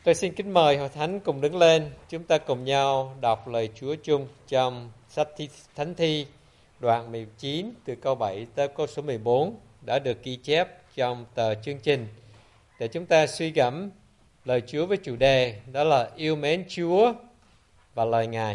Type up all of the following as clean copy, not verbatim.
Tôi xin kính mời Hội Thánh cùng đứng lên, chúng ta cùng nhau đọc lời Chúa chung trong sách Thánh Thi đoạn 19 từ câu 7 tới câu số 14 đã được ghi chép trong tờ chương trình để chúng ta suy gẫm lời Chúa với chủ đề đó là yêu mến Chúa và lời Ngài.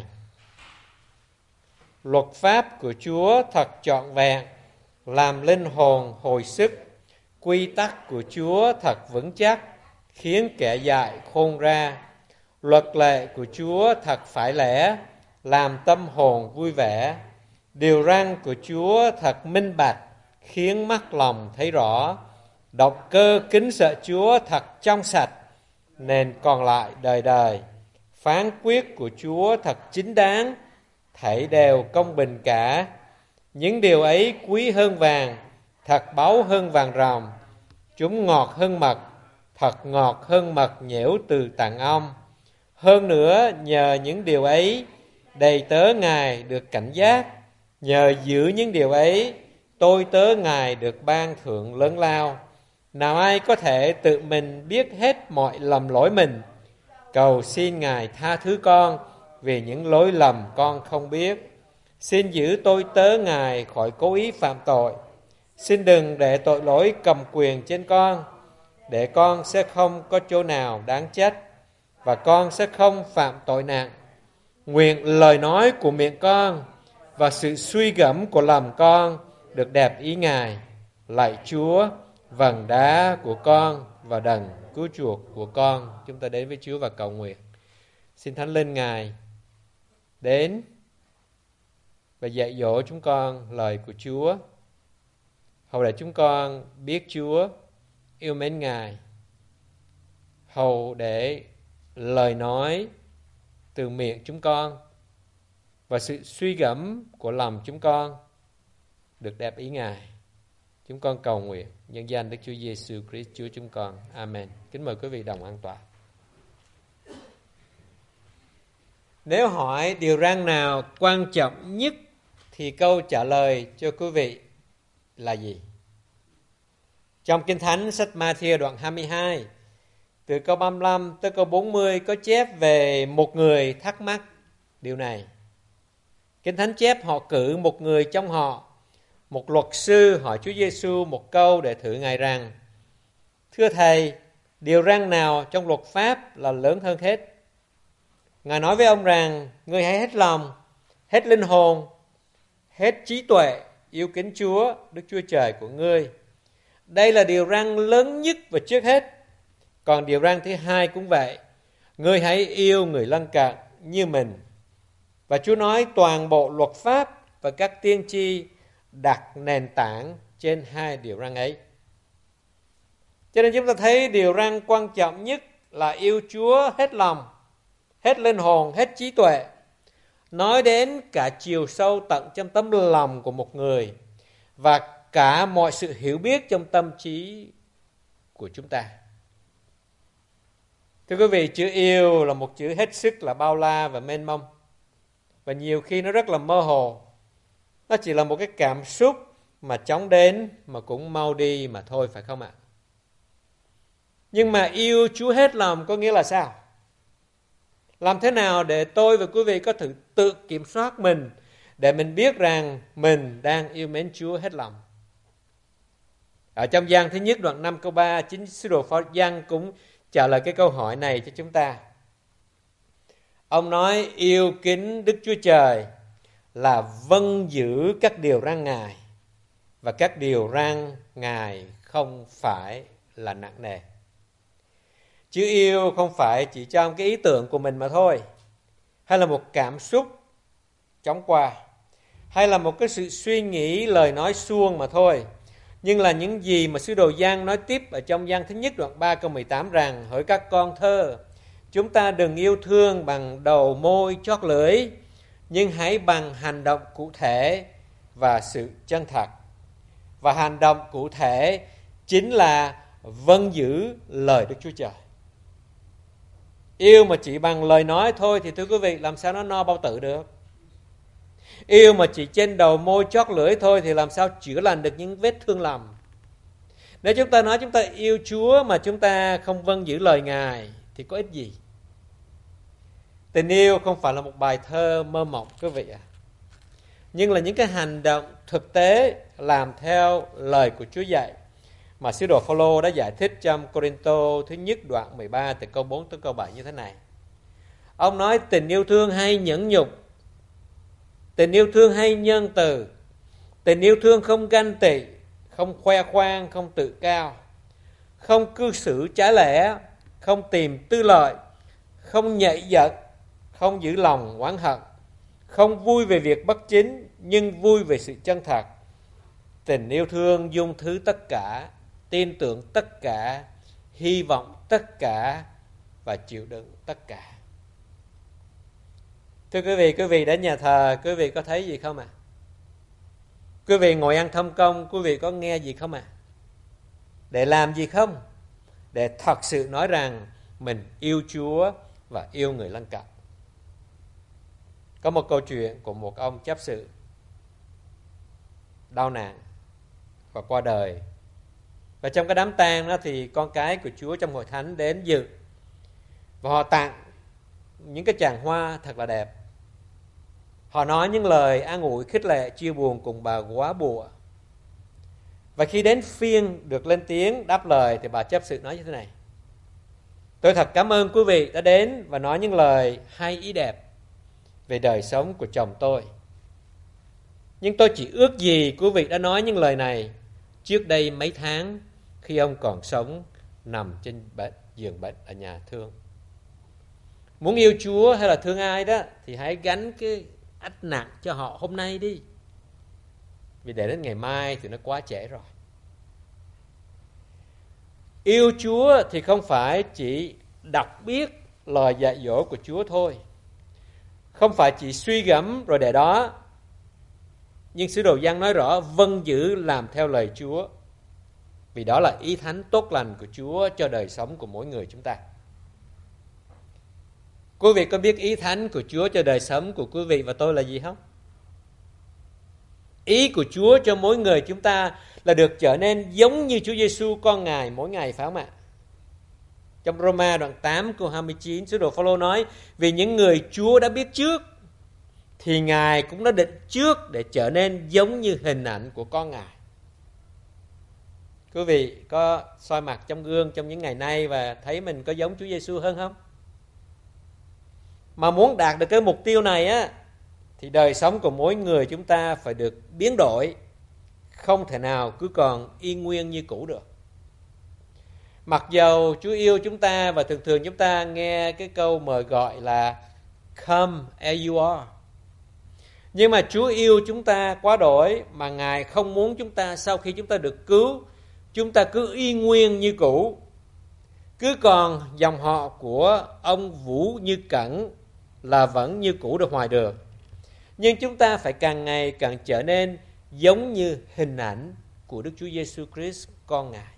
Luật pháp của Chúa thật trọn vẹn, làm linh hồn hồi sức. Quy tắc của Chúa thật vững chắc, khiến kẻ dại khôn ra. Luật lệ của Chúa thật phải lẽ, làm tâm hồn vui vẻ. Điều răn của Chúa thật minh bạch, khiến mắt lòng thấy rõ. Động cơ kính sợ Chúa thật trong sạch, nên còn lại đời đời. Phán quyết của Chúa thật chính đáng, thảy đều công bình cả. Những điều ấy quý hơn vàng, thật báu hơn vàng ròng. Chúng ngọt hơn mật, thật ngọt hơn mật nhễu từ tạng ong. Hơn nữa, nhờ những điều ấy, đầy tớ Ngài được cảnh giác. Nhờ giữ những điều ấy, tôi tớ Ngài được ban thưởng lớn lao. Nào ai có thể tự mình biết hết mọi lầm lỗi mình. Cầu xin Ngài tha thứ con vì những lỗi lầm con không biết. Xin giữ tôi tớ Ngài khỏi cố ý phạm tội. Xin đừng để tội lỗi cầm quyền trên con, để con sẽ không có chỗ nào đáng trách, và con sẽ không phạm tội nặng. Nguyện lời nói của miệng con và sự suy gẫm của lòng con được đẹp ý Ngài. Lạy Chúa, vầng đá của con và đấng cứu chuộc của con. Chúng ta đến với Chúa và cầu nguyện. Xin Thánh Linh Ngài đến và dạy dỗ chúng con lời của Chúa, hầu để chúng con biết Chúa, yêu mến Ngài, hầu để lời nói từ miệng chúng con và sự suy gẫm của lòng chúng con được đẹp ý Ngài. Chúng con cầu nguyện nhân danh Đức Chúa Giêsu Christ Chúa chúng con. Amen. Kính mời quý vị đồng an tọa. Nếu hỏi điều răn nào quan trọng nhất thì câu trả lời cho quý vị là gì? Trong Kinh Thánh sách Ma-thi-ơ đoạn 22, từ câu 35 tới câu 40 có chép về một người thắc mắc điều này. Kinh Thánh chép họ cử một người trong họ, một luật sư, hỏi Chúa Giêsu một câu để thử Ngài rằng: Thưa Thầy, điều răn nào trong luật pháp là lớn hơn hết? Ngài nói với ông rằng: Ngươi hãy hết lòng, hết linh hồn, hết trí tuệ yêu kính Chúa, Đức Chúa Trời của ngươi. Đây là điều răn lớn nhất và trước hết. Còn điều răn thứ hai cũng vậy: Ngươi hãy yêu người lân cận như mình. Và Chúa nói toàn bộ luật pháp và các tiên tri đặt nền tảng trên hai điều răn ấy. Cho nên chúng ta thấy điều răn quan trọng nhất là yêu Chúa hết lòng, hết linh hồn, hết trí tuệ. Nói đến cả chiều sâu tận trong tấm lòng của một người và cả mọi sự hiểu biết trong tâm trí của chúng ta. Thưa quý vị, chữ yêu là một chữ hết sức là bao la và mênh mông. Và nhiều khi nó rất là mơ hồ. Nó chỉ là một cái cảm xúc mà chóng đến mà cũng mau đi mà thôi, phải không ạ? Nhưng mà yêu Chúa hết lòng có nghĩa là sao? Làm thế nào để tôi và quý vị có thể tự kiểm soát mình, để mình biết rằng mình đang yêu mến Chúa hết lòng? Ở trong Giăng thứ nhất đoạn 5 câu 3, chính sứ đồ Phao Giăng cũng trả lời cái câu hỏi này cho chúng ta. Ông nói yêu kính Đức Chúa Trời là vâng giữ các điều răn Ngài, và các điều răn Ngài không phải là nặng nề. Chữ yêu không phải chỉ trong cái ý tưởng của mình mà thôi, hay là một cảm xúc chóng qua, hay là một cái sự suy nghĩ lời nói suông mà thôi. Nhưng là những gì mà sứ đồ Giăng nói tiếp ở trong Giăng thứ nhất đoạn 3 câu 18 rằng: Hỡi các con thơ, chúng ta đừng yêu thương bằng đầu môi chót lưỡi, nhưng hãy bằng hành động cụ thể và sự chân thật. Và hành động cụ thể chính là vâng giữ lời Đức Chúa Trời. Yêu mà chỉ bằng lời nói thôi thì thưa quý vị, làm sao nó no bao tử được? Yêu mà chỉ trên đầu môi chót lưỡi thôi thì làm sao chữa lành được những vết thương lòng? Nếu chúng ta nói chúng ta yêu Chúa mà chúng ta không vâng giữ lời Ngài thì có ích gì? Tình yêu không phải là một bài thơ mơ mộng quý vị ạ. Nhưng là những cái hành động thực tế làm theo lời của Chúa dạy mà sứ đồ Phao-lô đã giải thích trong Cô-rinh-tô thứ nhất đoạn 13 từ câu 4 tới câu 7 như thế này. Ông nói tình yêu thương hay nhẫn nhục, tình yêu thương hay nhân từ, tình yêu thương không ganh tị, không khoe khoang, không tự cao, không cư xử trái lẽ, không tìm tư lợi, không nhạy giận, không giữ lòng oán hận, không vui về việc bất chính nhưng vui về sự chân thật. Tình yêu thương dung thứ tất cả, tin tưởng tất cả, hy vọng tất cả và chịu đựng tất cả. Thưa quý vị đến nhà thờ, quý vị có thấy gì không ạ? Quý vị ngồi ăn thông công, quý vị có nghe gì không ạ? Để làm gì không? Để thật sự nói rằng mình yêu Chúa và yêu người lân cận. Có một câu chuyện của một ông chấp sự đau nạn và qua đời. Và trong cái đám tang đó thì con cái của Chúa trong hội thánh đến dự. Và họ tặng những cái tràng hoa thật là đẹp. Họ nói những lời an ủi khích lệ chia buồn cùng bà góa bụa. Và khi đến phiên được lên tiếng đáp lời thì bà chấp sự nói như thế này: tôi thật cảm ơn quý vị đã đến và nói những lời hay ý đẹp về đời sống của chồng tôi. Nhưng tôi chỉ ước gì quý vị đã nói những lời này trước đây mấy tháng khi ông còn sống nằm trên giường bệnh ở nhà thương. Muốn yêu Chúa hay là thương ai đó thì hãy gánh cái ách nặng cho họ hôm nay đi. Vì để đến ngày mai thì nó quá trễ rồi. Yêu Chúa thì không phải chỉ đọc biết lời dạy dỗ của Chúa thôi. Không phải chỉ suy gẫm rồi để đó. Nhưng sứ đồ Giăng nói rõ vâng giữ làm theo lời Chúa. Vì đó là ý thánh tốt lành của Chúa cho đời sống của mỗi người chúng ta. Quý vị có biết ý thánh của Chúa cho đời sống của quý vị và tôi là gì không? Ý của Chúa cho mỗi người chúng ta là được trở nên giống như Chúa Giêsu con Ngài mỗi ngày, phải không ạ? Trong Roma đoạn 8 câu 29, sứ đồ Phao-lô nói: vì những người Chúa đã biết trước thì Ngài cũng đã định trước để trở nên giống như hình ảnh của con Ngài. Quý vị có soi mặt trong gương trong những ngày nay và thấy mình có giống Chúa Giêsu hơn không? Mà muốn đạt được cái mục tiêu này á, thì đời sống của mỗi người chúng ta phải được biến đổi, không thể nào cứ còn y nguyên như cũ được. Mặc dầu Chúa yêu chúng ta và thường thường chúng ta nghe cái câu mời gọi là come as you are. Nhưng mà Chúa yêu chúng ta quá đổi mà Ngài không muốn chúng ta sau khi chúng ta được cứu, chúng ta cứ y nguyên như cũ. Cứ còn dòng họ của ông Vũ Như Cẩn là vẫn như cũ được hoài được. Nhưng chúng ta phải càng ngày càng trở nên giống như hình ảnh của Đức Chúa Giêsu Christ con Ngài.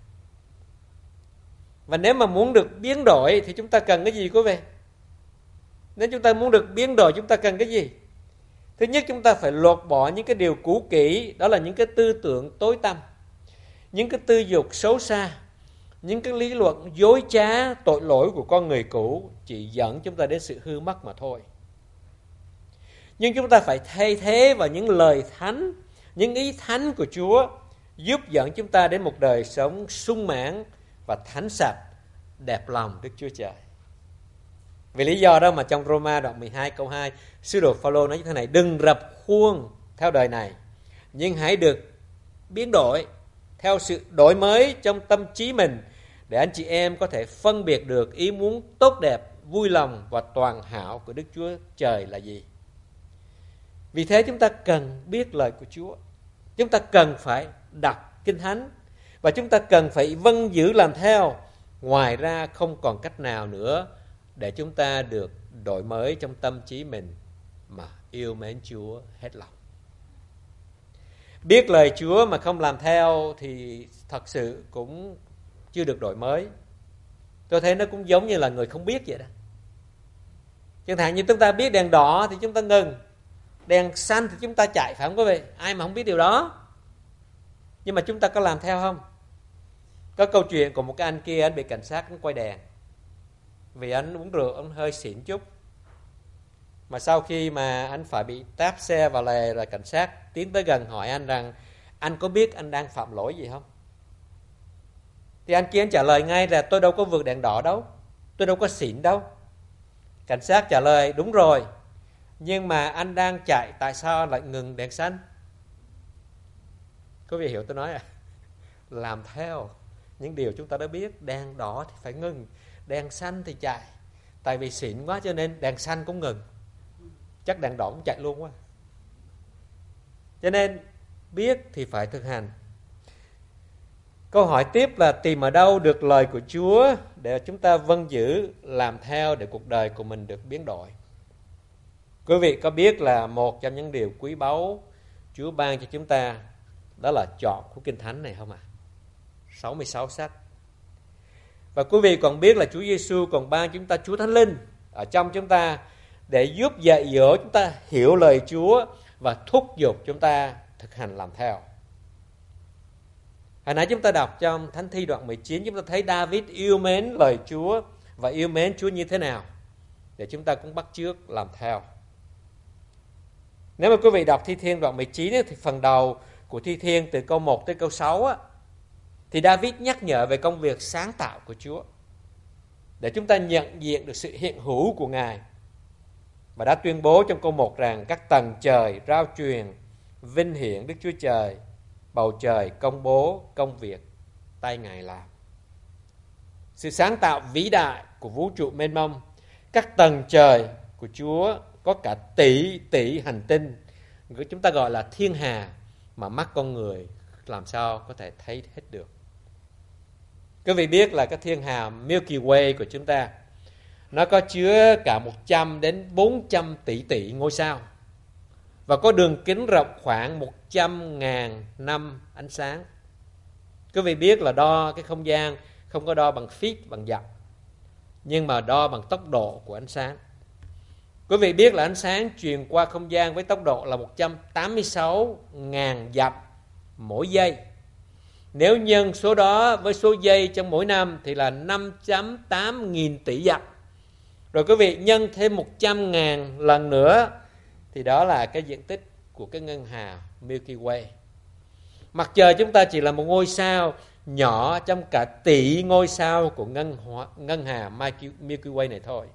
Và nếu mà muốn được biến đổi thì chúng ta cần cái gì quý vị? Nếu chúng ta muốn được biến đổi chúng ta cần cái gì? Thứ nhất, chúng ta phải lột bỏ những cái điều cũ kỹ, đó là những cái tư tưởng tối tăm, những cái tư dục xấu xa, những cái lý luận dối trá, tội lỗi của con người cũ chỉ dẫn chúng ta đến sự hư mất mà thôi. Nhưng chúng ta phải thay thế vào những lời thánh, những ý thánh của Chúa giúp dẫn chúng ta đến một đời sống sung mãn và thánh sạch, đẹp lòng Đức Chúa Trời. Vì lý do đó mà trong Roma đoạn 12 câu 2, sứ đồ Phao-lô nói như thế này: đừng rập khuôn theo đời này, nhưng hãy được biến đổi theo sự đổi mới trong tâm trí mình, để anh chị em có thể phân biệt được ý muốn tốt đẹp, vui lòng và toàn hảo của Đức Chúa Trời là gì. Vì thế chúng ta cần biết lời của Chúa, chúng ta cần phải đọc Kinh Thánh và chúng ta cần phải vâng giữ làm theo. Ngoài ra không còn cách nào nữa để chúng ta được đổi mới trong tâm trí mình mà yêu mến Chúa hết lòng. Biết lời Chúa mà không làm theo thì thật sự cũng chưa được đổi mới. Tôi thấy nó cũng giống như là người không biết vậy đó. Chẳng hạn như chúng ta biết đèn đỏ thì chúng ta ngừng, đèn xanh thì chúng ta chạy, phải không quý vị? Ai mà không biết điều đó. Nhưng mà chúng ta có làm theo không? Có câu chuyện của một cái anh kia, anh bị cảnh sát quay đèn. vì anh uống rượu, anh hơi xỉn chút. Mà sau khi mà anh phải bị táp xe vào lề rồi cảnh sát tiến tới gần hỏi anh rằng anh có biết anh đang phạm lỗi gì không? Thì anh kia anh trả lời ngay là tôi đâu có vượt đèn đỏ đâu, tôi đâu có xỉn đâu. Cảnh sát trả lời đúng rồi, nhưng mà anh đang chạy, tại sao anh lại ngừng đèn xanh? Quý vị hiểu tôi nói à? Làm theo những điều chúng ta đã biết, đèn đỏ thì phải ngừng, đèn xanh thì chạy. Tại vì xỉn quá cho nên đèn xanh cũng ngừng, chắc đèn đỏ cũng chạy luôn quá. Cho nên biết thì phải thực hành. Câu hỏi tiếp là tìm ở đâu được lời của Chúa để chúng ta vâng giữ, làm theo để cuộc đời của mình được biến đổi. Quý vị có biết là một trong những điều quý báu Chúa ban cho chúng ta đó là chọn cuốn Kinh Thánh này không ạ? 66 sách. Và quý vị còn biết là Chúa Giêsu còn ban chúng ta Chúa Thánh Linh ở trong chúng ta để giúp dạy dỗ chúng ta hiểu lời Chúa và thúc giục chúng ta thực hành làm theo. Hồi nãy chúng ta đọc trong Thánh Thi đoạn 19, chúng ta thấy David yêu mến lời Chúa và yêu mến Chúa như thế nào để chúng ta cũng bắt chước làm theo. Nếu mà quý vị đọc Thi Thiên đoạn 19 thì phần đầu của Thi Thiên từ câu 1 tới câu 6 thì David nhắc nhở về công việc sáng tạo của Chúa để chúng ta nhận diện được sự hiện hữu của Ngài. Và đã tuyên bố trong câu 1 rằng các tầng trời rao truyền vinh hiển Đức Chúa Trời, bầu trời công bố công việc tay Ngài làm. Sự sáng tạo vĩ đại của vũ trụ mênh mông, các tầng trời của Chúa có cả tỷ tỷ hành tinh, chúng ta gọi là thiên hà mà mắt con người làm sao có thể thấy hết được. Quý vị biết là cái thiên hà Milky Way của chúng ta nó có chứa cả 100 đến 400 tỷ tỷ ngôi sao và có đường kính rộng khoảng 100.000 năm ánh sáng. Quý vị biết là đo cái không gian không có đo bằng feet, bằng dặm, nhưng mà đo bằng tốc độ của ánh sáng. Quý vị biết là ánh sáng truyền qua không gian với tốc độ là 186.000 dặm mỗi giây. Nếu nhân số đó với số giây trong mỗi năm thì là 5.8 nghìn tỷ dặm. Rồi quý vị nhân thêm 100.000 lần nữa thì đó là cái diện tích của cái ngân hà Milky Way. Mặt trời chúng ta chỉ là một ngôi sao nhỏ trong cả tỷ ngôi sao của ngân hà Milky Way này thôi.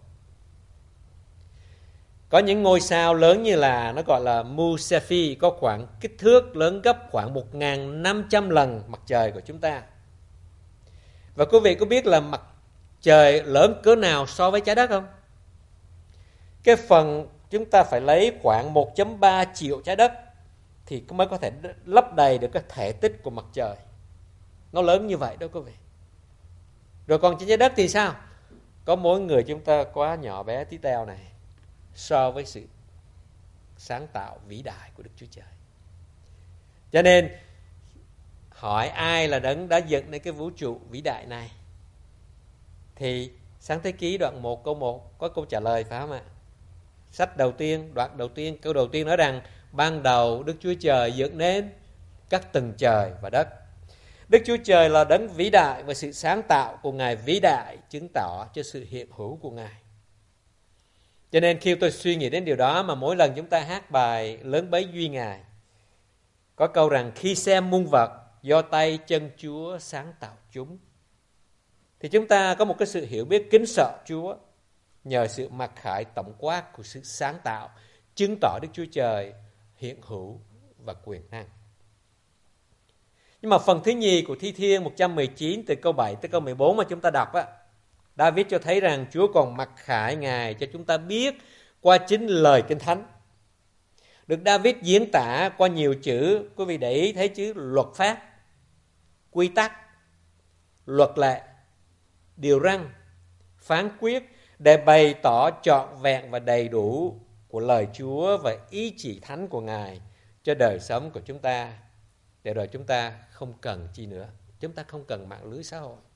Có những ngôi sao lớn như là nó gọi là Mu Cephei, có khoảng kích thước lớn gấp khoảng 1.500 lần mặt trời của chúng ta. Và quý vị có biết là mặt trời lớn cỡ nào so với trái đất không? Cái phần chúng ta phải lấy khoảng 1.3 triệu trái đất thì mới có thể lấp đầy được cái thể tích của mặt trời. Nó lớn như vậy đó quý vị. Rồi còn trên trái đất thì sao? Có mỗi người chúng ta quá nhỏ bé tí teo này so với sự sáng tạo vĩ đại của Đức Chúa Trời. Cho nên hỏi ai là đấng đã dựng nên cái vũ trụ vĩ đại này, thì Sáng Thế Ký đoạn 1 câu 1 có câu trả lời, phải không ạ? Sách đầu tiên, đoạn đầu tiên, câu đầu tiên nói rằng ban đầu Đức Chúa Trời dựng nên các tầng trời và đất. Đức Chúa Trời là đấng vĩ đại và sự sáng tạo của Ngài vĩ đại chứng tỏ cho sự hiện hữu của Ngài. Cho nên khi tôi suy nghĩ đến điều đó mà mỗi lần chúng ta hát bài Lớn Bấy Duy Ngài, có câu rằng khi xem muôn vật do tay chân Chúa sáng tạo chúng, thì chúng ta có một cái sự hiểu biết kính sợ Chúa nhờ sự mặc khải tổng quát của sự sáng tạo, chứng tỏ Đức Chúa Trời hiện hữu và quyền năng. Nhưng mà phần thứ nhì của Thi Thiên 119 từ câu 7 tới câu 14 mà chúng ta đọc David cho thấy rằng Chúa còn mặc khải Ngài cho chúng ta biết qua chính lời Kinh Thánh. Được David diễn tả qua nhiều chữ, quý vị để ý thấy chữ luật pháp, quy tắc, luật lệ, điều răn, phán quyết để bày tỏ trọn vẹn và đầy đủ của lời Chúa và ý chỉ thánh của Ngài cho đời sống của chúng ta. Để rồi chúng ta không cần chi nữa, chúng ta không cần mạng lưới xã hội.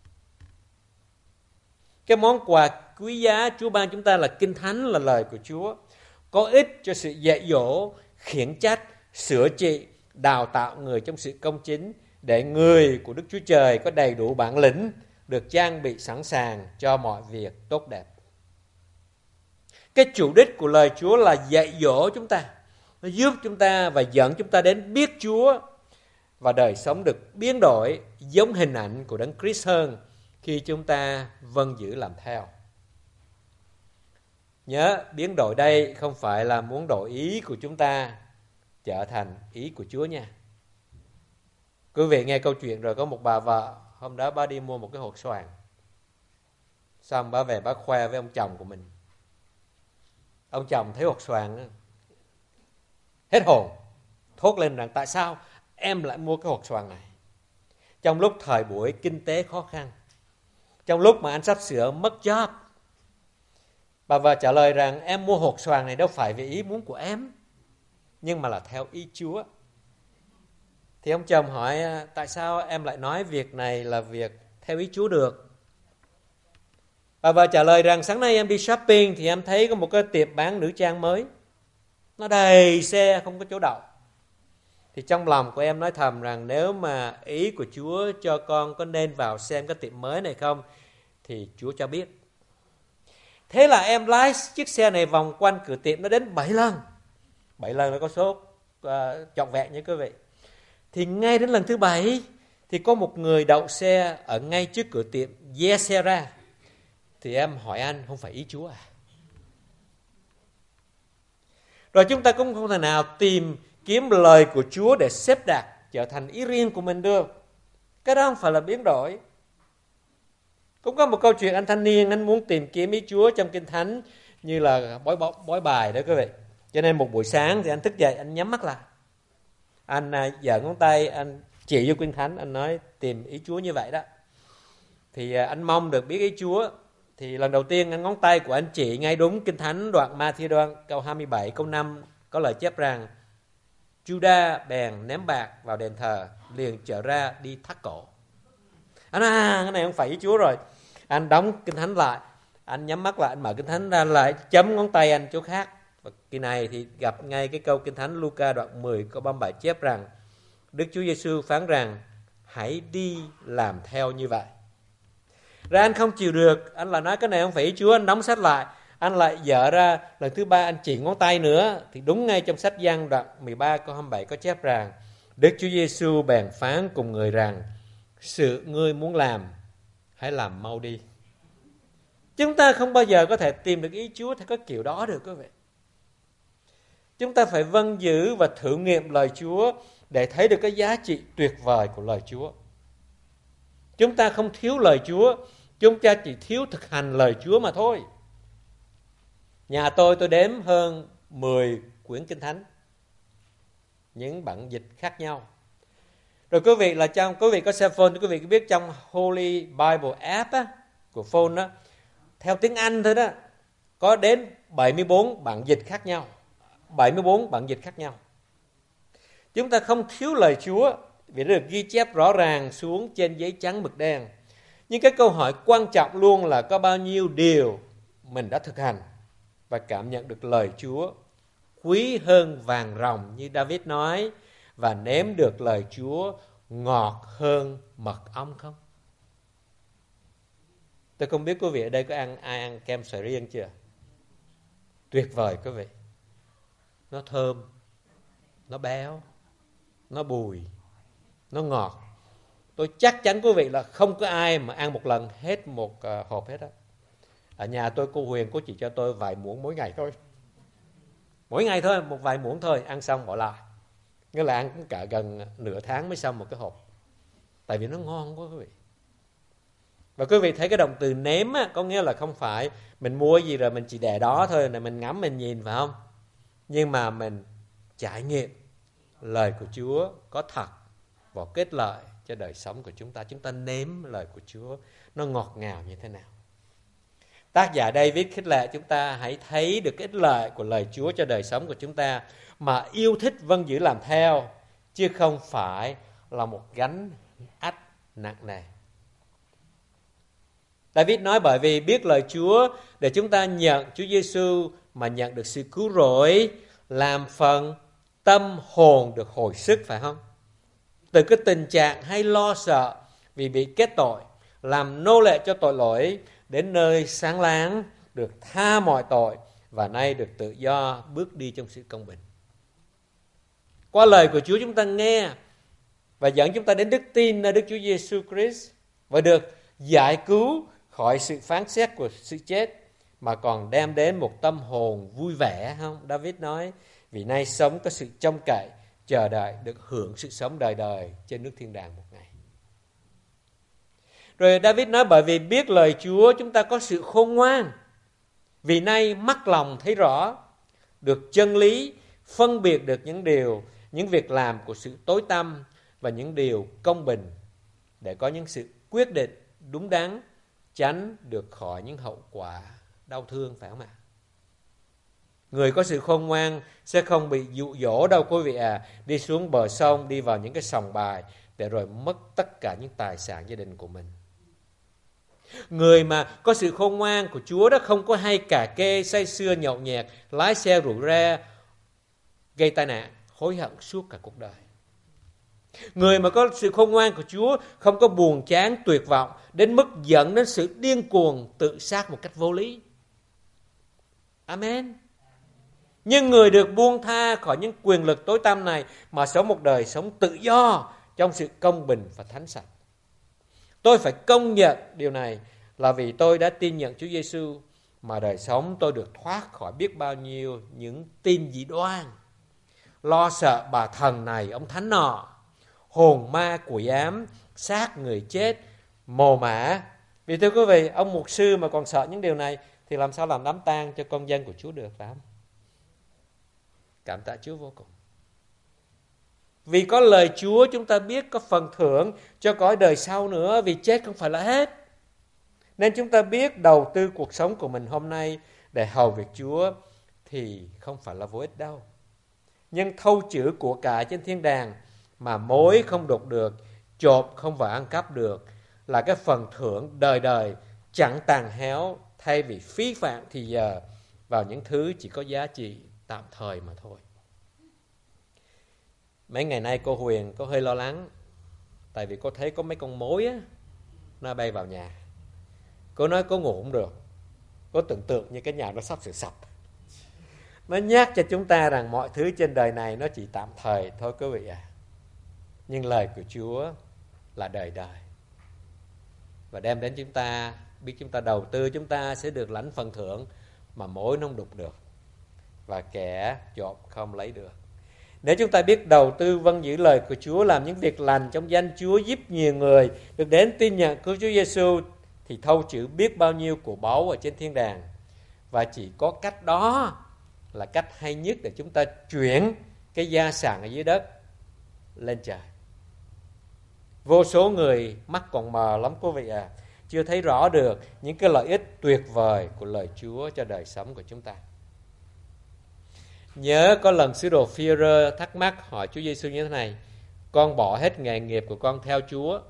Cái món quà quý giá Chúa ban chúng ta là Kinh Thánh, là lời của Chúa, có ích cho sự dạy dỗ, khiển trách, sửa trị, đào tạo người trong sự công chính, để người của Đức Chúa Trời có đầy đủ bản lĩnh được trang bị sẵn sàng cho mọi việc tốt đẹp. Cái chủ đích của lời Chúa là dạy dỗ chúng ta, nó giúp chúng ta và dẫn chúng ta đến biết Chúa và đời sống được biến đổi giống hình ảnh của Đấng Christ hơn khi chúng ta vâng giữ làm theo. Nhớ, biến đổi đây không phải là muốn đổi ý của chúng ta trở thành ý của Chúa nha. Quý vị nghe câu chuyện rồi, có một bà vợ, hôm đó bà đi mua một cái hột xoàn. Xong bà về bà khoe với ông chồng của mình. Ông chồng thấy hột xoàn hết hồn, thốt lên rằng tại sao em lại mua cái hột xoàn này? Trong lúc thời buổi kinh tế khó khăn, trong lúc mà anh sắp sửa mất job, bà vợ trả lời rằng em mua hột xoàn này đâu phải vì ý muốn của em, nhưng mà là theo ý Chúa. Thì ông chồng hỏi tại sao em lại nói việc này là việc theo ý Chúa được? Bà vợ trả lời rằng sáng nay em đi shopping thì em thấy có một cái tiệm bán nữ trang mới, nó đầy xe không có chỗ đậu. Thì trong lòng của em nói thầm rằng nếu mà ý của Chúa cho con có nên vào xem cái tiệm mới này không thì Chúa cho biết. Thế là em lái chiếc xe này vòng quanh cửa tiệm nó đến 7 lần. 7 lần nó có số trọn vẹn như quý vị. Thì ngay đến lần thứ 7 thì có một người đậu xe ở ngay trước cửa tiệm, dè xe ra. Thì em hỏi anh, không phải ý Chúa à? Rồi chúng ta cũng không thể nào tìm kiếm lời của Chúa để xếp đặt trở thành ý riêng của mình được. Cái đó không phải là biến đổi. Cũng có một câu chuyện anh thanh niên, anh muốn tìm kiếm ý Chúa trong Kinh Thánh như là bói bài đó quý vị. Cho nên một buổi sáng thì anh thức dậy, anh nhắm mắt lại. Anh giở ngón tay, anh chỉ vô Kinh Thánh, anh nói tìm ý Chúa như vậy đó. Thì anh mong được biết ý Chúa. Thì lần đầu tiên anh ngón tay của anh chỉ ngay đúng Kinh Thánh đoạn Ma-thi đoan câu 27 câu 5 có lời chép rằng Juda bèn ném bạc vào đền thờ, liền trở ra đi thắt cổ. Anh cái này không phải ý Chúa rồi. Anh đóng Kinh Thánh lại, anh nhắm mắt lại, anh mở Kinh Thánh ra lại chấm ngón tay anh chỗ khác. Và kỳ này thì gặp ngay cái câu Kinh Thánh Luca đoạn 10 câu 37 chép rằng Đức Chúa Giêsu phán rằng hãy đi làm theo như vậy. Ra anh không chịu được, anh lại nói cái này không phải ý Chúa, anh đóng sách lại. Anh lại dở ra lần thứ 3 anh chỉ ngón tay nữa. Thì đúng ngay trong sách Giăng đoạn 13 câu 27 có chép rằng Đức Chúa Giêsu bèn phán cùng người rằng sự ngươi muốn làm hãy làm mau đi. Chúng ta không bao giờ có thể tìm được ý Chúa theo cái kiểu đó được quý vị. Chúng ta phải vâng giữ và thử nghiệm lời Chúa để thấy được cái giá trị tuyệt vời của lời Chúa. Chúng ta không thiếu lời Chúa, chúng ta chỉ thiếu thực hành lời Chúa mà thôi. Nhà tôi đếm hơn 10 quyển Kinh Thánh, những bản dịch khác nhau. Rồi quý vị có xem phone, quý vị có biết trong Holy Bible app á, của phone đó, theo tiếng Anh thôi đó, có đến 74 bản dịch khác nhau. 74 bản dịch khác nhau. Chúng ta không thiếu lời Chúa vì nó được ghi chép rõ ràng xuống trên giấy trắng mực đen. Nhưng cái câu hỏi quan trọng luôn là có bao nhiêu điều mình đã thực hành và cảm nhận được lời Chúa quý hơn vàng ròng như David nói, và nếm được lời Chúa ngọt hơn mật ong không? Tôi không biết quý vị ở đây có ai ăn kem sợi riêng chưa? Tuyệt vời quý vị. Nó thơm, nó béo, nó bùi, nó ngọt. Tôi chắc chắn quý vị là không có ai mà ăn một lần hết một hộp hết á. Ở nhà tôi, cô Huyền cô chỉ cho tôi vài muỗng mỗi ngày thôi. Mỗi ngày thôi, một vài muỗng thôi, ăn xong bỏ lại. Nghĩa là ăn cũng cả gần nửa tháng mới xong một cái hộp. Tại vì nó ngon quá quý vị. Và quý vị thấy cái động từ nếm á, có nghĩa là không phải mình mua gì rồi mình chỉ để đó thôi, là mình ngắm mình nhìn phải không? Nhưng mà mình trải nghiệm lời của Chúa có thật và kết lợi cho đời sống của chúng ta. Chúng ta nếm lời của Chúa nó ngọt ngào như thế nào. Tác giả David khích lệ chúng ta hãy thấy được cái ích lợi của lời Chúa cho đời sống của chúng ta mà yêu thích vâng giữ làm theo, chứ không phải là một gánh ách nặng nề. David nói bởi vì biết lời Chúa để chúng ta nhận Chúa Giêsu mà nhận được sự cứu rỗi, làm phần tâm hồn được hồi sức, phải không? Từ cái tình trạng hay lo sợ vì bị kết tội, làm nô lệ cho tội lỗi, đến nơi sáng láng, được tha mọi tội, và nay được tự do bước đi trong sự công bình. Qua lời của Chúa chúng ta nghe và dẫn chúng ta đến đức tin nơi Đức Chúa Giêsu Christ và được giải cứu khỏi sự phán xét của sự chết, mà còn đem đến một tâm hồn vui vẻ, không? David nói, vì nay sống có sự trông cậy, chờ đợi được hưởng sự sống đời đời trên nước thiên đàng một ngày. Rồi David nói, bởi vì biết lời Chúa chúng ta có sự khôn ngoan, vì nay mắt lòng thấy rõ, được chân lý, phân biệt được những việc làm của sự tối tăm và những điều công bình, để có những sự quyết định đúng đắn, tránh được khỏi những hậu quả đau thương, phải không ạ? Người có sự khôn ngoan sẽ không bị dụ dỗ đâu quý vị à, đi xuống bờ sông, đi vào những cái sòng bài để rồi mất tất cả những tài sản gia đình của mình. Người mà có sự khôn ngoan của Chúa đó không có hay cà kê, say sưa, nhậu nhẹt, lái xe rượu ra, gây tai nạn, hối hận suốt cả cuộc đời. Người mà có sự khôn ngoan của Chúa không có buồn chán, tuyệt vọng đến mức dẫn đến sự điên cuồng, tự sát một cách vô lý. Amen. Nhưng người được buông tha khỏi những quyền lực tối tăm này mà sống một đời sống tự do trong sự công bình và thánh sạch. Tôi phải công nhận điều này là vì tôi đã tin nhận Chúa Giêsu mà đời sống tôi được thoát khỏi biết bao nhiêu những tin dị đoan, lo sợ bà thần này, ông thánh nọ, hồn ma quỷ ám, xác người chết, mồ mả. Vì thưa quý vị, ông mục sư mà còn sợ những điều này thì làm sao làm đám tang cho con dân của Chúa được, phải không? Cảm tạ Chúa vô cùng. Vì có lời Chúa chúng ta biết có phần thưởng cho cõi đời sau nữa, vì chết không phải là hết. Nên chúng ta biết đầu tư cuộc sống của mình hôm nay để hầu việc Chúa thì không phải là vô ích đâu. Nhưng thâu chữ của cải trên thiên đàng mà mối không đục được, chộp không vào ăn cắp được là cái phần thưởng đời đời chẳng tàn héo, thay vì phí phạm thì giờ vào những thứ chỉ có giá trị tạm thời mà thôi. Mấy ngày nay cô Huyền có hơi lo lắng, tại vì cô thấy có mấy con mối á, nó bay vào nhà. Cô nói cô ngủ không được, cô tưởng tượng như cái nhà nó sắp sửa sập. Nó nhắc cho chúng ta rằng mọi thứ trên đời này nó chỉ tạm thời thôi quý vị à. Nhưng lời của Chúa là đời đời, và đem đến chúng ta, biết chúng ta đầu tư, chúng ta sẽ được lãnh phần thưởng mà mối nó không đục được và kẻ trộm không lấy được. Nếu chúng ta biết đầu tư vâng giữ lời của Chúa, làm những việc lành trong danh Chúa, giúp nhiều người được đến tin nhận cứu Chúa Giêsu, thì thâu chữ biết bao nhiêu của báu ở trên thiên đàng. Và chỉ có cách đó là cách hay nhất để chúng ta chuyển cái gia sản ở dưới đất lên trời. Vô số người mắt còn mờ lắm quý vị à, chưa thấy rõ được những cái lợi ích tuyệt vời của lời Chúa cho đời sống của chúng ta. Nhớ có lần sứ đồ Phi-rơ thắc mắc hỏi Chúa Giêsu như thế này: con bỏ hết nghề nghiệp của con theo Chúa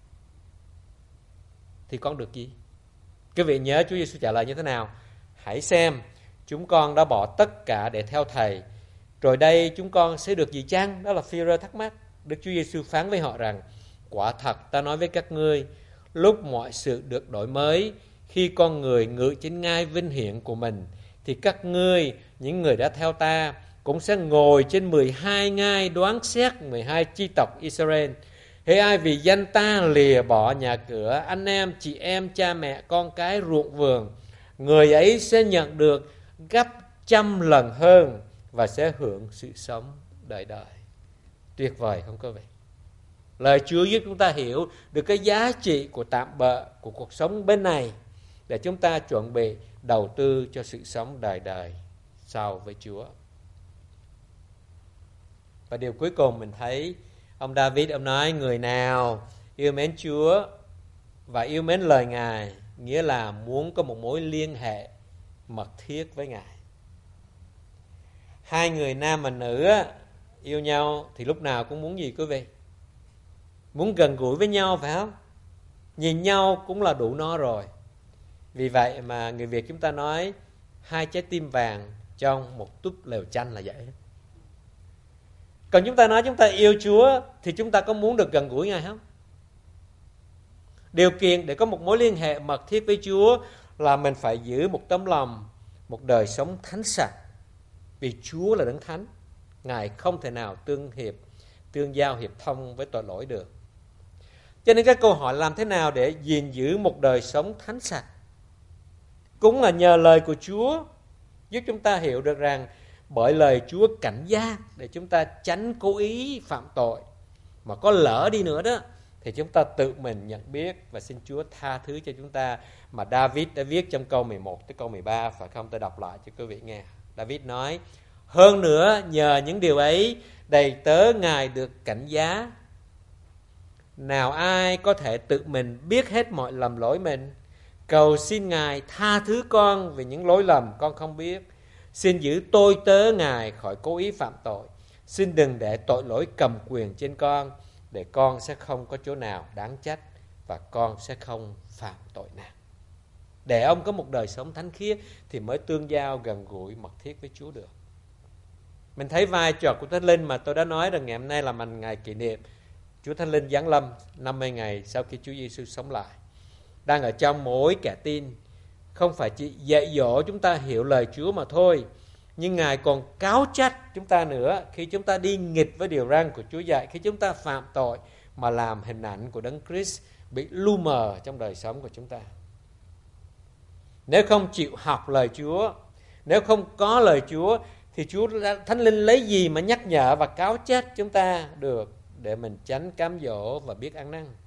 thì con được gì? Quý vị nhớ Chúa Giêsu trả lời như thế nào? Hãy xem, chúng con đã bỏ tất cả để theo Thầy, rồi đây chúng con sẽ được gì chăng? Đó là Phi-rơ thắc mắc. Đức Chúa Giêsu phán với họ rằng: quả thật ta nói với các ngươi, lúc mọi sự được đổi mới, khi con người ngự trên ngai vinh hiển của mình, thì các ngươi, những người đã theo ta, cũng sẽ ngồi trên 12 ngai đoán xét 12 chi tộc Israel. Hễ ai vì danh ta lìa bỏ nhà cửa, anh em, chị em, cha mẹ, con cái, ruộng vườn, người ấy sẽ nhận được gấp 100 lần hơn và sẽ hưởng sự sống đời đời. Tuyệt vời không quý vị? Lời Chúa giúp chúng ta hiểu được cái giá trị của tạm bợ của cuộc sống bên này, để chúng ta chuẩn bị đầu tư cho sự sống đời đời sau với Chúa. Và điều cuối cùng mình thấy ông David, ông nói: người nào yêu mến Chúa và yêu mến lời Ngài, nghĩa là muốn có một mối liên hệ mật thiết với Ngài. Hai người nam và nữ yêu nhau thì lúc nào cũng muốn gì quý vị? Muốn gần gũi với nhau, phải không? Nhìn nhau cũng là đủ no rồi. Vì vậy mà người Việt chúng ta nói hai trái tim vàng trong một túp lều tranh là vậy. Còn chúng ta nói chúng ta yêu Chúa thì chúng ta có muốn được gần gũi Ngài không? Điều kiện để có một mối liên hệ mật thiết với Chúa là mình phải giữ một tấm lòng, một đời sống thánh sạch. Vì Chúa là Đấng Thánh, Ngài không thể nào tương giao hiệp thông với tội lỗi được. Cho nên cái câu hỏi làm thế nào để gìn giữ một đời sống thánh sạch cũng là nhờ lời của Chúa giúp chúng ta hiểu được rằng bởi lời Chúa cảnh giác để chúng ta tránh cố ý phạm tội. Mà có lỡ đi nữa đó thì chúng ta tự mình nhận biết và xin Chúa tha thứ cho chúng ta. Mà David đã viết trong câu 11 tới câu 13, phải không? Tôi đọc lại cho quý vị nghe. David nói: hơn nữa nhờ những điều ấy đầy tớ Ngài được cảnh giá. Nào ai có thể tự mình biết hết mọi lầm lỗi mình. Cầu xin Ngài tha thứ con vì những lỗi lầm con không biết. Xin giữ tôi tớ Ngài khỏi cố ý phạm tội. Xin đừng để tội lỗi cầm quyền trên con, để con sẽ không có chỗ nào đáng trách và con sẽ không phạm tội nào. Để ông có một đời sống thánh khiết thì mới tương giao gần gũi mật thiết với Chúa được. Mình thấy vai trò của Thánh Linh mà tôi đã nói rằng ngày hôm nay là ngày kỷ niệm Chúa Thánh Linh giáng lâm 50 ngày sau khi Chúa Giêsu sống lại. Đang ở trong mỗi kẻ tin, không phải chỉ dạy dỗ chúng ta hiểu lời Chúa mà thôi, nhưng Ngài còn cáo trách chúng ta nữa khi chúng ta đi nghịch với điều răn của Chúa dạy, khi chúng ta phạm tội mà làm hình ảnh của Đấng Christ bị lu mờ trong đời sống của chúng ta. Nếu không chịu học lời Chúa, nếu không có lời Chúa thì Chúa Thánh Linh lấy gì mà nhắc nhở và cáo trách chúng ta được để mình tránh cám dỗ và biết ăn năn.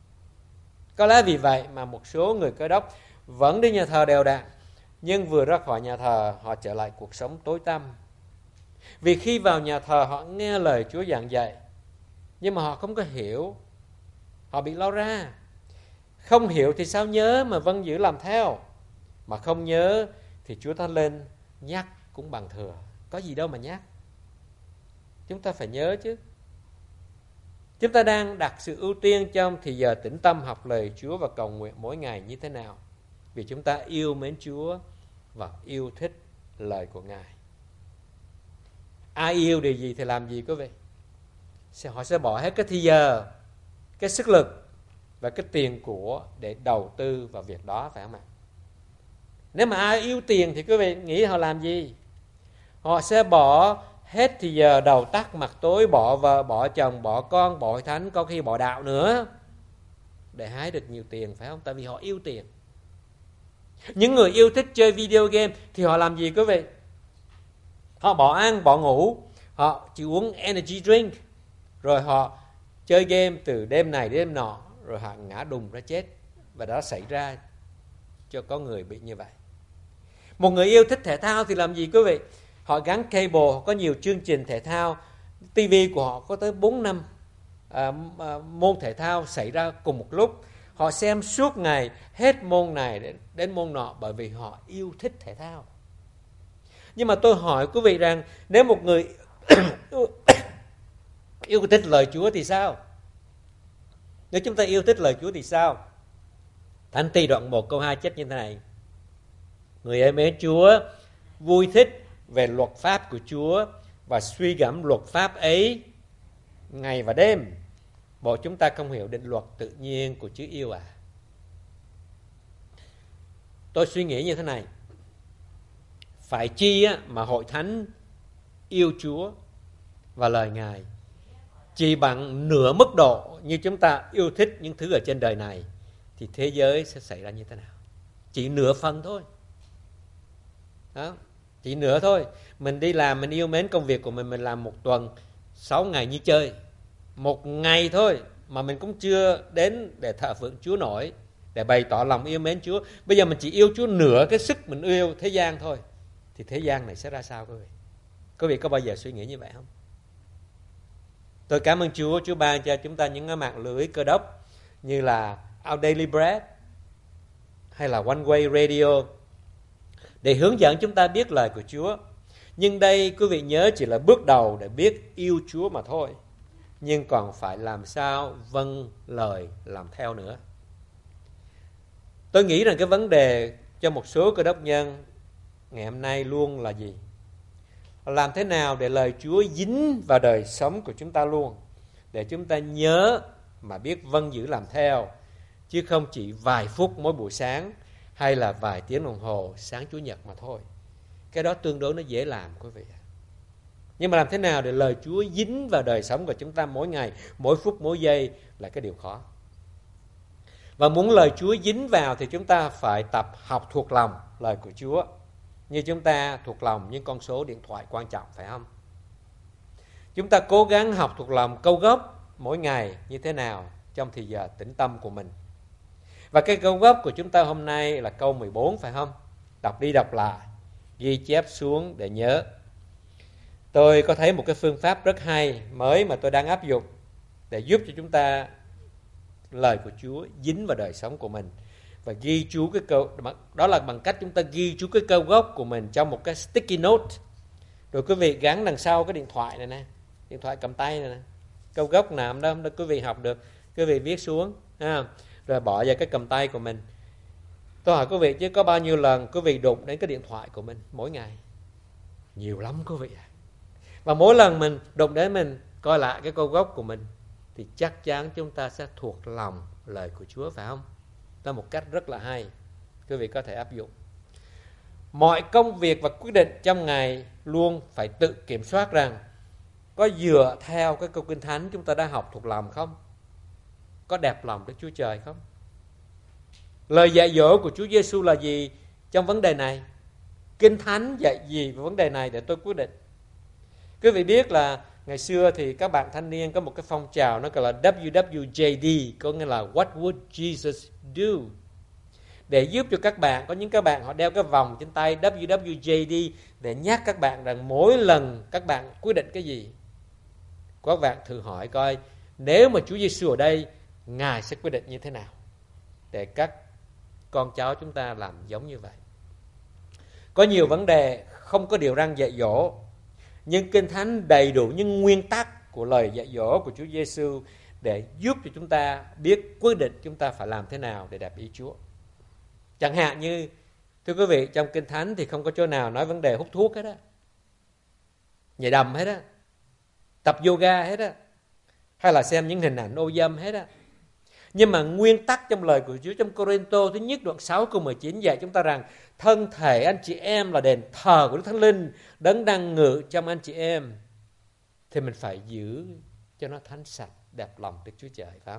Có lẽ vì vậy mà một số người Cơ Đốc vẫn đi nhà thờ đều đặn, nhưng vừa ra khỏi nhà thờ họ trở lại cuộc sống tối tăm. Vì khi vào nhà thờ họ nghe lời Chúa giảng dạy, nhưng mà họ không có hiểu, họ bị lo ra. Không hiểu thì sao nhớ mà vâng giữ làm theo. Mà không nhớ thì Chúa Thánh Linh nhắc cũng bằng thừa. Có gì đâu mà nhắc. Chúng ta phải nhớ chứ. Chúng ta đang đặt sự ưu tiên trong thì giờ tĩnh tâm học lời Chúa và cầu nguyện mỗi ngày như thế nào? Vì chúng ta yêu mến Chúa và yêu thích lời của Ngài. Ai yêu điều gì thì làm gì quý vị? Họ sẽ bỏ hết cái thì giờ, cái sức lực và cái tiền của để đầu tư vào việc đó, phải không ạ? Nếu mà ai yêu tiền thì quý vị nghĩ họ làm gì? Họ sẽ bỏ hết thì giờ đầu tắt mặt tối, bỏ vợ, bỏ chồng, bỏ con, bỏ thánh, có khi bỏ đạo nữa để hái được nhiều tiền, phải không? Tại vì họ yêu tiền. Những người yêu thích chơi video game thì họ làm gì quý vị? Họ bỏ ăn, bỏ ngủ, họ chỉ uống energy drink, rồi họ chơi game từ đêm này đến đêm nọ, rồi họ ngã đùng ra chết. Và đó xảy ra cho có người bị như vậy. Một người yêu thích thể thao thì làm gì quý vị? Họ gắn cable, có nhiều chương trình thể thao, TV của họ có tới 4-5 môn thể thao xảy ra cùng một lúc. Họ xem suốt ngày, hết môn này đến môn nọ, bởi vì họ yêu thích thể thao. Nhưng mà tôi hỏi quý vị rằng, nếu một người yêu thích lời Chúa thì sao? Nếu chúng ta yêu thích lời Chúa thì sao? Thánh Thi đoạn 1 câu 2 chép như thế này: người em mến Chúa vui thích về luật pháp của Chúa và suy gẫm luật pháp ấy ngày và đêm. Bộ chúng ta không hiểu định luật tự nhiên của chữ yêu à? Tôi suy nghĩ như thế này: phải chi mà hội thánh yêu Chúa và lời Ngài chỉ bằng nửa mức độ như chúng ta yêu thích những thứ ở trên đời này, thì thế giới sẽ xảy ra như thế nào? Chỉ nửa phần thôi. Đó, chỉ nửa thôi. Mình đi làm, mình yêu mến công việc của mình làm một tuần 6 ngày như chơi. Một ngày thôi mà mình cũng chưa đến để thờ phượng Chúa nổi, để bày tỏ lòng yêu mến Chúa. Bây giờ mình chỉ yêu Chúa nửa cái sức mình yêu thế gian thôi, thì thế gian này sẽ ra sao quý vị? Quý vị có bao giờ suy nghĩ như vậy không? Tôi cảm ơn Chúa, Chúa ban cho chúng ta những mạng lưới Cơ Đốc như là Our Daily Bread hay là One Way Radio để hướng dẫn chúng ta biết lời của Chúa. Nhưng đây quý vị nhớ chỉ là bước đầu để biết yêu Chúa mà thôi. Nhưng còn phải làm sao vâng lời làm theo nữa. Tôi nghĩ rằng cái vấn đề cho một số Cơ Đốc nhân ngày hôm nay luôn là gì? Làm thế nào để lời Chúa dính vào đời sống của chúng ta luôn, để chúng ta nhớ mà biết vâng giữ làm theo. chứ không chỉ vài phút mỗi buổi sáng hay là vài tiếng đồng hồ sáng Chủ nhật mà thôi. Cái đó tương đối nó dễ làm quý vị. Nhưng mà làm thế nào để lời Chúa dính vào đời sống của chúng ta mỗi ngày, mỗi phút, mỗi giây là cái điều khó. Và muốn lời Chúa dính vào thì chúng ta phải tập học thuộc lòng lời của Chúa. Như chúng ta thuộc lòng những con số điện thoại quan trọng, phải không? Chúng ta cố gắng học thuộc lòng câu gốc mỗi ngày như thế nào trong thì giờ tĩnh tâm của mình. Và cái câu gốc của chúng ta hôm nay là câu 14, phải không? Đọc đi đọc lại, ghi chép xuống để nhớ. Tôi có thấy một cái phương pháp rất hay mới mà tôi đang áp dụng để giúp cho chúng ta lời của Chúa dính vào đời sống của mình. Và ghi chú cái câu đó là bằng cách chúng ta ghi chú cái câu gốc của mình trong một cái sticky note. Rồi quý vị gắn đằng sau cái điện thoại này nè, điện thoại cầm tay này nè. Câu gốc nào đó quý vị học được, quý vị viết xuống ha, rồi bỏ vào cái cầm tay của mình. Tôi hỏi quý vị chứ có bao nhiêu lần quý vị đụng đến cái điện thoại của mình mỗi ngày? Nhiều lắm quý vị. Và mỗi lần mình đụng đến mình coi lại cái câu gốc của mình thì chắc chắn chúng ta sẽ thuộc lòng lời của Chúa, phải không? Đó là một cách rất là hay, quý vị có thể áp dụng. Mọi công việc và quyết định trong ngày luôn phải tự kiểm soát rằng có dựa theo cái câu Kinh Thánh chúng ta đã học thuộc lòng không? Có đẹp lòng Đức Chúa Trời không? Lời dạy dỗ của Chúa Giêsu là gì trong vấn đề này? Kinh Thánh dạy gì về vấn đề này để tôi quyết định? Quý vị biết là ngày xưa thì các bạn thanh niên có một cái phong trào nó gọi là WWJD, có nghĩa là What would Jesus do? Để giúp cho các bạn, có những các bạn họ đeo cái vòng trên tay WWJD để nhắc các bạn rằng mỗi lần các bạn quyết định cái gì, các bạn thử hỏi coi nếu mà Chúa Giêsu ở đây, Ngài sẽ quyết định như thế nào, để các con cháu chúng ta làm giống như vậy. Có nhiều vấn đề không có điều răn dạy dỗ, nhưng Kinh Thánh đầy đủ những nguyên tắc của lời dạy dỗ của Chúa Giêsu để giúp cho chúng ta biết quyết định chúng ta phải làm thế nào để đẹp ý Chúa. Chẳng hạn như, thưa quý vị, trong Kinh Thánh thì không có chỗ nào nói vấn đề hút thuốc hết á, nhảy đầm hết á, tập yoga hết á, hay là xem những hình ảnh ô dâm hết á. Nhưng mà nguyên tắc trong lời của Chúa trong Cô-rinh-tô thứ nhất đoạn 6 câu 19 dạy chúng ta rằng thân thể anh chị em là đền thờ của Đức Thánh Linh, Đấng đang ngự trong anh chị em, thì mình phải giữ cho nó thánh sạch, đẹp lòng Đức Chúa Trời, phải không?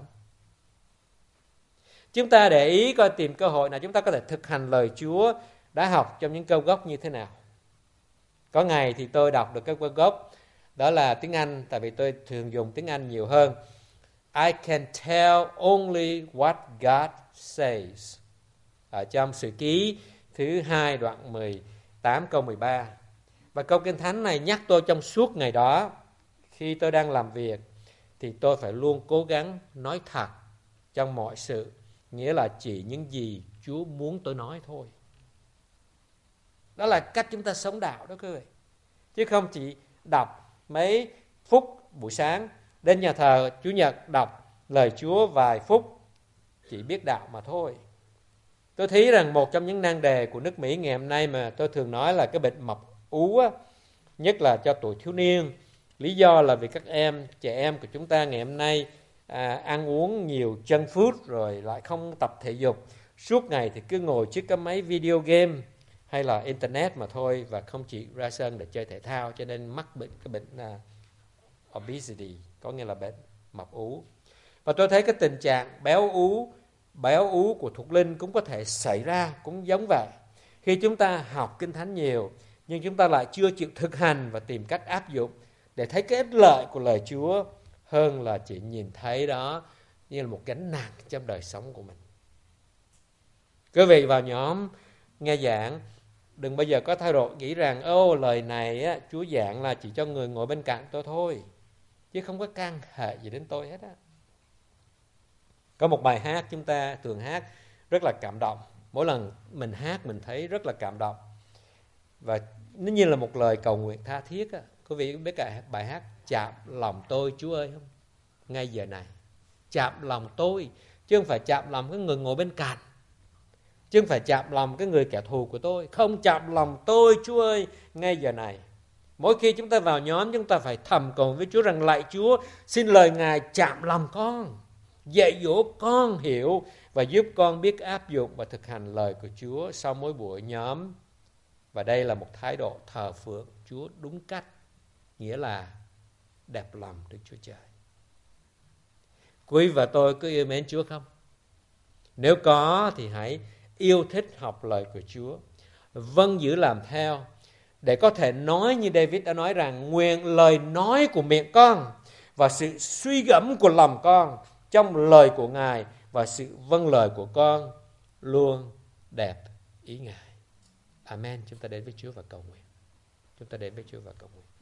Chúng ta để ý coi tìm cơ hội nào chúng ta có thể thực hành lời Chúa đã học trong những câu gốc như thế nào. Có ngày thì tôi đọc được các câu gốc, đó là tiếng Anh, tại vì tôi thường dùng tiếng Anh nhiều hơn. I can tell only what God says. Ở trong Sử Ký thứ 2 đoạn 18 câu 13. Và câu Kinh Thánh này nhắc tôi trong suốt ngày đó. Khi tôi đang làm việc thì tôi phải luôn cố gắng nói thật trong mọi sự. Nghĩa là chỉ những gì Chúa muốn tôi nói thôi. Đó là cách chúng ta sống đạo đó quý vị. Chứ không chỉ đọc mấy phút buổi sáng, đến nhà thờ Chủ nhật đọc lời Chúa vài phút, chỉ biết đạo mà thôi. Tôi thấy rằng một trong những nan đề của nước Mỹ ngày hôm nay mà tôi thường nói là cái bệnh mập ú á, nhất là cho tuổi thiếu niên. Lý do là vì các trẻ em của chúng ta ngày hôm nay ăn uống nhiều junk food rồi lại không tập thể dục. Suốt ngày thì cứ ngồi trước cái máy video game hay là internet mà thôi, và không chỉ ra sân để chơi thể thao, cho nên mắc cái bệnh obesity, có nghĩa là bệnh mập ú. Và tôi thấy cái tình trạng béo ú của thuộc linh cũng có thể xảy ra, cũng giống vậy. Khi chúng ta học Kinh Thánh nhiều, nhưng chúng ta lại chưa chịu thực hành và tìm cách áp dụng để thấy cái ích lợi của lời Chúa, hơn là chỉ nhìn thấy đó như là một gánh nặng trong đời sống của mình. Quý vị vào nhóm nghe giảng, đừng bao giờ có thái độ nghĩ rằng lời này á, Chúa giảng là chỉ cho người ngồi bên cạnh tôi thôi, chứ không có can hệ gì đến tôi hết á. Có một bài hát chúng ta thường hát rất là cảm động. Mỗi lần mình hát mình thấy rất là cảm động. Và nó như là một lời cầu nguyện tha thiết á. Quý vị biết cả bài hát chạm lòng tôi Chúa ơi không? Ngay giờ này. Chạm lòng tôi, chứ không phải chạm lòng cái người ngồi bên cạnh, chứ không phải chạm lòng cái người kẻ thù của tôi. Không, chạm lòng tôi Chúa ơi ngay giờ này. Mỗi khi chúng ta vào nhóm, chúng ta phải thầm cầu với Chúa rằng lạy Chúa, xin lời Ngài chạm lòng con, dạy dỗ con hiểu và giúp con biết áp dụng và thực hành lời của Chúa sau mỗi buổi nhóm. Và đây là một thái độ thờ phượng Chúa đúng cách, nghĩa là đẹp lòng Đức Chúa Trời. Quý và tôi có yêu mến Chúa không? Nếu có thì hãy yêu thích học lời của Chúa, vâng giữ làm theo, để có thể nói như David đã nói rằng nguyện lời nói của miệng con và sự suy gẫm của lòng con trong lời của Ngài và sự vâng lời của con luôn đẹp ý Ngài. Amen. Chúng ta đến với Chúa và cầu nguyện.